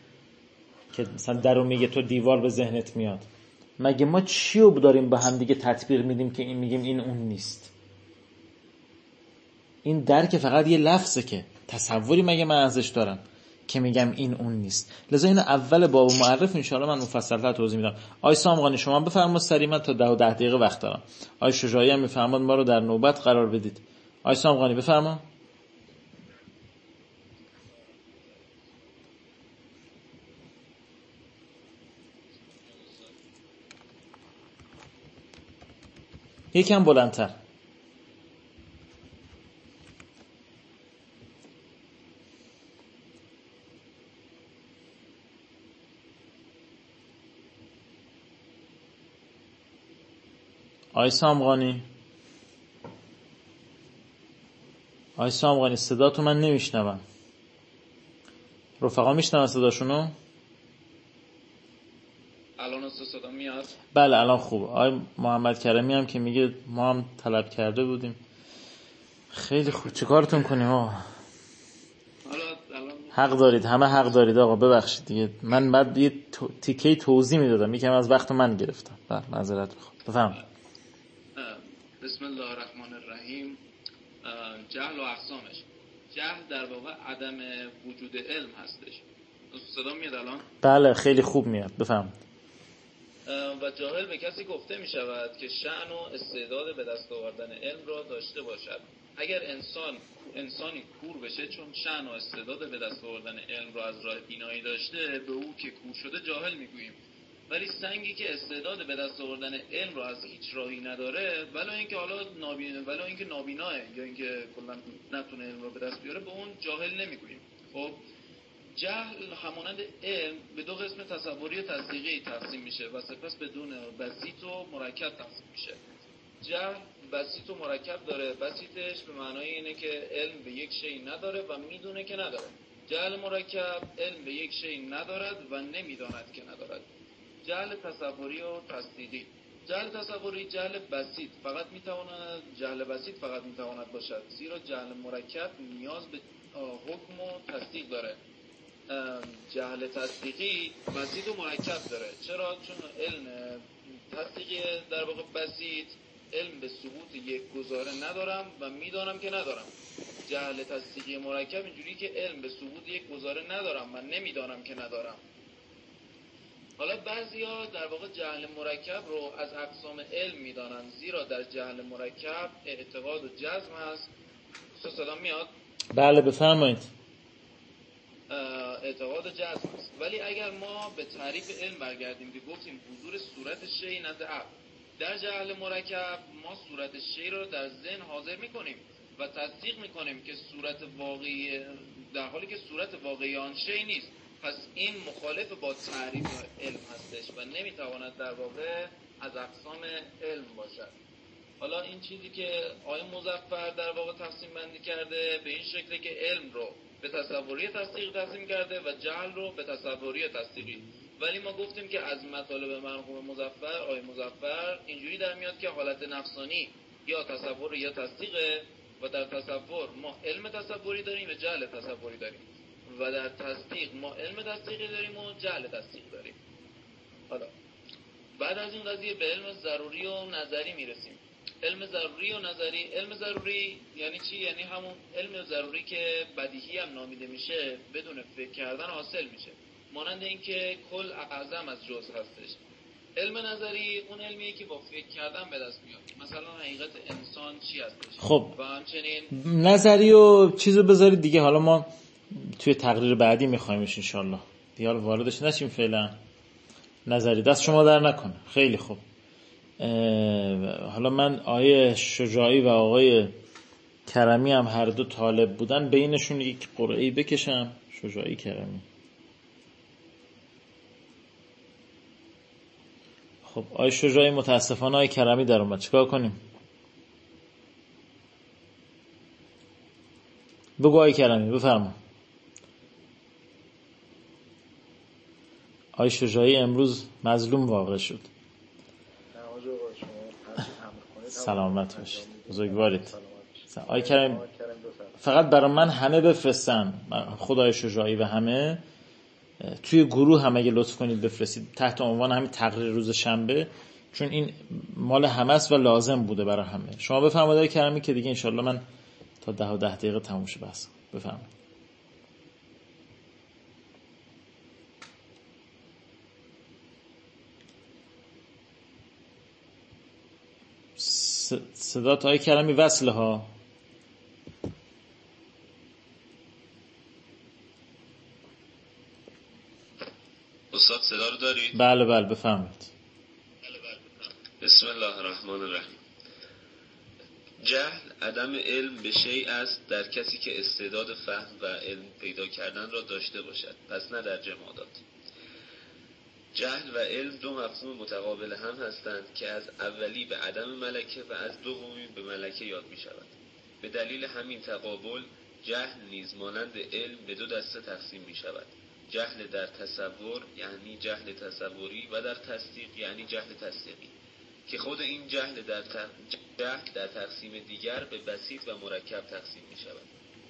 که مثلا درو میگه تو دیوار به ذهنت میاد. مگه ما چیو داریم با هم دیگه تطبیق میدیم که این میگیم این اون نیست؟ این درک فقط یه لفظه که تصوری مگه من ازش دارم که میگم این اون نیست. لذا اینو اول باب معرف ان شاءالله من مفصل‌تر توضیح میدم. آقای سامقانی شما بفرمایید سریعا تا ده و ده دقیقه وقت دارم. آقای شجاعی هم میفرماد ما رو در نوبت قرار بدید. آی سامغانی بفرما. یکم بلندتر. آی سامغانی آی سامغانی صدا تو من نمیشنوم. رفقا میشنون صداشونو؟ الان صدا میاد؟ بله الان خوبه. آی محمد کریمی هم که میگه ما هم طلب کرده بودیم. خیلی خوب. چیکارتون کنیم آقا؟ حق دارید، همه حق دارید آقا. ببخشید دیگه من بعد یه تیکه توضیح میدادم، یکم از وقت من گرفتم. بله معذرت میخوام. بفرمایید. بسم الله الرحمن الرحیم. جهل و اقسامش. جهل در واقع عدم وجود علم هستش. صدا میاد الان؟ بله خیلی خوب میاد. بفرمایید. و جاهل به کسی گفته می شود که شأن و استعداد به دست آوردن علم را داشته باشد. اگر انسان انسانی کور بشه چون شأن و استعداد به دست آوردن علم را از راه بینایی داشته، به او که کور شده جاهل میگوییم. ولی سنگی که استعداد به دست آوردن علم را از هیچ راهی نداره، ولو اینکه حالا نابینا ولو اینکه نابیناه یا اینکه کلا نتونه علم را به دست بیاره، به اون جاهل نمیگوییم. خب جهل همانند علم به دو قسم تصوری و تصدیقی تقسیم میشه و سپس بدون بسیط و مرکب تقسیم میشه. جهل بسیط و مرکب داره. بسیطش به معنای اینه که علم به یک شی نداره و میدونه که نداره. جهل مرکب علم به یک شی ندارد و نمیداند که ندارد. جهل تصوری و تصدیقی. جهل تصوری جهل بسیط فقط میتواند جهل بسیط فقط میتواند باشد، زیرا جهل مرکب نیاز به حکم و تصدیق داره. جهل تصدیقی بسیط و مرکب داره. چرا؟ چون علم تصدیقی در واقع بسیط، علم به ثبوت یک گزاره ندارم و میدانم که ندارم. جهل تصدیقی مرکب اینجوری که علم به ثبوت یک گزاره ندارم و نمیدانم که ندارم. حالا بعضیا در واقع جهل مرکب رو از اقسام علم میدانن، زیرا در جهل مرکب اعتقاد و جزم هست. صدا میاد؟ بله بفرمایید. اعتقاد و جزم است. ولی اگر ما به تعریف علم برگردیم که گفتیم حضور صورت شی نزد عقل، در جهل مرکب ما صورت شی رو در ذهن حاضر میکنیم و تصدیق میکنیم که صورت واقعی، در حالی که صورت واقعی آن شی نیست. پس این مخالف با تعریف علم هستش و نمیتواند در واقع از اقسام علم باشد. حالا این چیزی که آقای مظفر در واقع تقسیم بندی کرده به این شکله که علم رو به تصوری تصدیق تقسیم کرده و جهل رو به تصوری تصدیقی. ولی ما گفتیم که از مطالب مرحوم مظفر آقای مظفر اینجوری در میاد که حالت نفسانی یا تصور یا تصدیقه و در تصور ما علم تصوری داریم و جهل تصوری داریم و در تصدیق ما علم تصدیقی داریم و جهل تصدیق داریم. حالا بعد از این قضیه به علم ضروری و نظری میرسیم. علم ضروری و نظری. علم ضروری یعنی چی؟ یعنی همون علم ضروری که بدیهی هم نامیده میشه، بدون فکر کردن حاصل میشه، مانند این که کل اعظم از جزء هستش. علم نظری اون علمیه که با فکر کردن به دست میاد، مثلا حقیقت انسان چی هستش. خب و همچنین نظری و چیزو بذارید دیگه، حالا ما توی تقریر بعدی میخوایمش انشالله دیگه، حالا واردش نشیم فعلا. نظری دست شما در نکنه. خیلی خوب. حالا من آقای شجاعی و آقای کرمی هم هر دو طالب بودن، بینشون یک قرعه‌ای بکشم. شجاعی کرمی. خب آقای شجاعی متاسفانه آقای کرمی در اومد، چیکار کنیم؟ بگو آقای کرمی بفرما. آقای شجاعی امروز مظلوم واقع شد. سلامت باشید. بزرگوارید. آقای کریم فقط برای من همه بفرستن، خدای شجاعی و همه توی گروه هم اگه لطف کنید بفرستید تحت عنوان همین تقریر روز شنبه، چون این مال همه است و لازم بوده برای همه. شما بفرمایید آقای کریمی که دیگه انشالله من تا ده و ده دقیقه تموم شه بس. بفرمایید. صدات آقای کریمی وصله ها. استاد صدا رو دارید؟ بله بله بفرمایید. بسم الله الرحمن الرحیم. جهل عدم علم به شیء است در کسی که استعداد فهم و علم پیدا کردن را داشته باشد، پس نه در جمادات. جهل و علم دو مفهوم متقابل هم هستند که از اولی به عدم ملکه و از دومی به ملکه یاد می شود. به دلیل همین تقابل جهل نیز مانند علم به دو دسته تقسیم می شود: جهل در تصور یعنی جهل تصوری و در تصدیق یعنی جهل تصدیقی، که خود این جهل در, ت... جهل در تقسیم دیگر به بسیط و مرکب تقسیم می شود.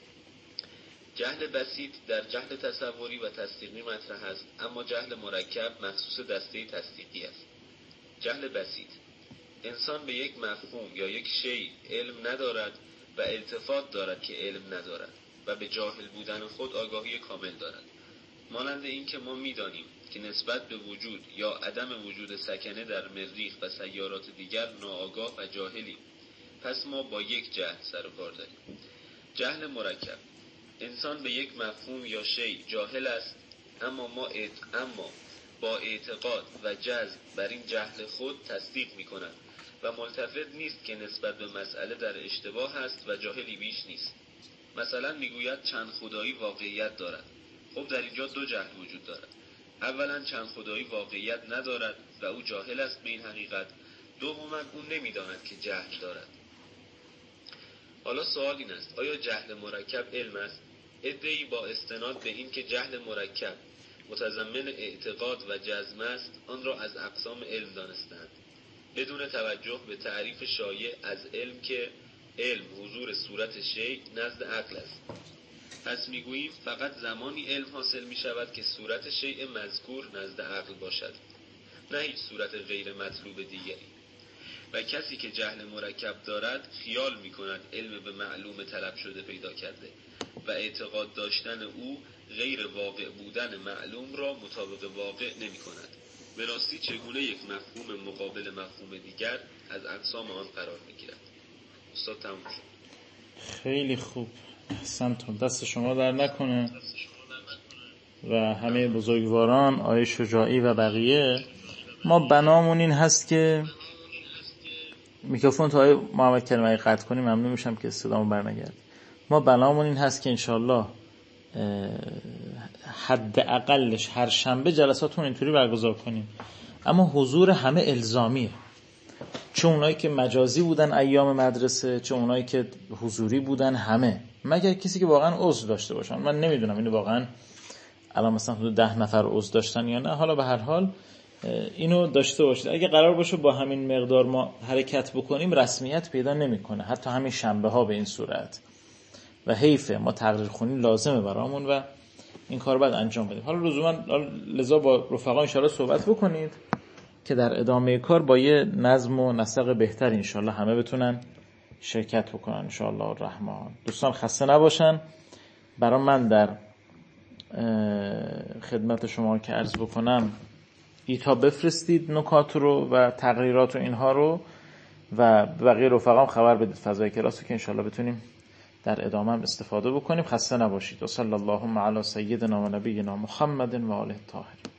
جهل بسیط در جهل تصوری و تصدیقی مطرح است، اما جهل مرکب مخصوص دسته تصدیقی است. جهل بسیط: انسان به یک مفهوم یا یک شیء علم ندارد و التفات دارد که علم ندارد و به جاهل بودن خود آگاهی کامل دارد. مانند این که ما می‌دانیم که نسبت به وجود یا عدم وجود سکنه در مریخ و سیارات دیگر ناآگاه و جاهلیم، پس ما با یک جهل سر و کار داریم. جهل مرکب: انسان به یک مفهوم یا شیء جاهل است، اما ما اعت... اما با اعتقاد و جزم بر این جهل خود تصدیق می‌کند و ملتفت نیست که نسبت به مسئله در اشتباه است و جاهلی بیش نیست. مثلا میگوید چند خدایی واقعیت دارد. خب در اینجا دو جهل وجود دارد. اولا چند خدایی واقعیت ندارد و او جاهل است به این حقیقت. دوما او نمیداند که جهل دارد. حالا سوال این است: آیا جهل مرکب علم است؟ عده‌ای با استناد به این که جهل مرکب متضمن اعتقاد و جزم است آن را از اقسام علم دانستند، بدون توجه به تعریف شایع از علم که علم حضور صورت شیء نزد عقل است. پس میگوییم فقط زمانی علم حاصل می شود که صورت شیء مذکور نزد عقل باشد، نه هیچ صورت غیر مطلوب دیگری. و کسی که جهل مرکب دارد خیال می کند علم به معلوم طلب شده پیدا کرده و اعتقاد داشتن او غیر واقع بودن معلوم را مطابق واقع نمی کند. به راستی چگونه یک مفهوم مقابل مفهوم دیگر از اقسام آن قرار می گیرد؟ استاد تموم شد. خیلی خوب، احسنتون، دست شما در نکنه و همه بزرگواران، آیه شجاعی و بقیه. ما بنامون این هست که میکروفون تا آیه محمد کریم اگه قطع کنیم ممنون میشم که صدامون برنگرد. ما بنامون این هست که انشالله حد اقلش هر شنبه جلساتون اینطوری برگزار کنیم، اما حضور همه الزامیه، چه اونایی که مجازی بودن ایام مدرسه، چه اونایی که حضوری بودن، همه، مگر کسی که واقعا عضو داشته باشن. من نمیدونم اینو واقعا الان مثلا حدود ده نفر عضو داشتن یا نه، حالا به هر حال اینو داشته باشید. اگه قرار باشه با همین مقدار ما حرکت بکنیم رسمیت پیدا نمیکنه، حتی همین شنبه ها به این صورت، و حیفه، ما تقریر خونی لازمه برامون و این کار باید انجام بدیم. حالا لزوما لذا با رفقا ان شاءالله صحبت بکنید که در ادامه کار با یه نظم و نسق بهتر ان شاءالله همه بتونن شرکت بکنن ان شاءالله الرحمن. دوستان خسته نباشن. برای من در خدمت شما که عرض بکنم ایتا بفرستید نکات رو و تقریرات و اینها رو، و بقیه رفقام خبر بدید فضای کلاس رو که انشالله بتونیم در ادامه هم استفاده بکنیم. خسته نباشید و صلی اللهم علی سیدنا و نبینا محمد و آله الطاهرین.